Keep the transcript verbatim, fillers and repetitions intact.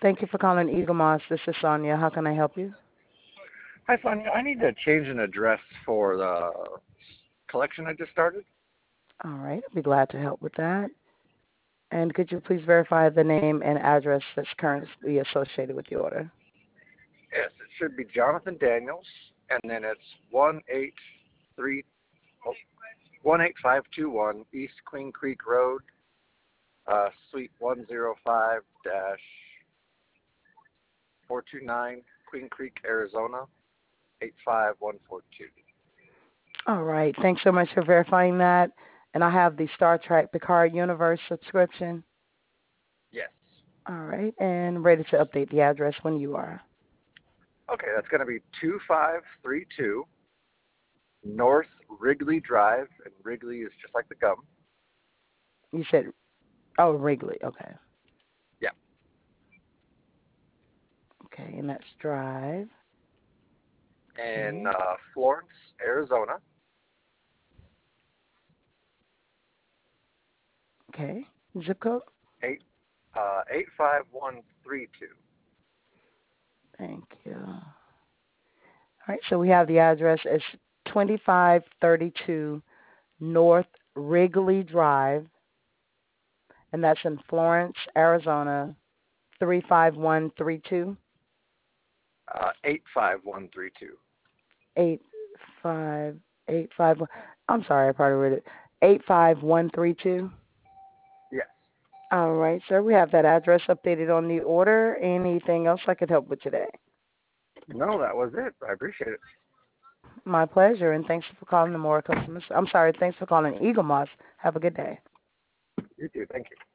Thank you for calling Eagle Moss. This is Sonia. How can I help you? Hi, Sonia. I need to change an address for the collection I just started. All right, I'll be glad to help with that. And could you please verify the name and address that's currently associated with the order? Yes, it should be Jonathan Daniels, and then it's one eight three oh, one eight five two one East Queen Creek Road, uh, Suite one zero five dash four two nine, Queen Creek, Arizona eight five one four two. All right, thanks so much for verifying that. And I have the Star Trek Picard Universe subscription. Yes. All right, and ready to update the address when you are. Okay, that's going to be two five three two North Wrigley Drive, and Wrigley is just like the gum. You said, oh, Wrigley. Okay. Yeah. Okay, and that's Drive. In Okay. uh, Florence, Arizona. Okay. Zip code? Eight uh eight five one three two. Thank you. All right, so we have the address as twenty-five thirty-two North Wrigley Drive, and that's in Florence, Arizona, three five one three two. Uh eight five one three two. Eight five eight five one. I'm sorry, I probably read it. Eight five one three two. Yes. All right, sir. We have that address updated on the order. Anything else I could help with today? No, that was it. I appreciate it. My pleasure, and thanks for calling the More Customers. I'm sorry, thanks for calling Eagle Moss. Have a good day. You too. Thank you.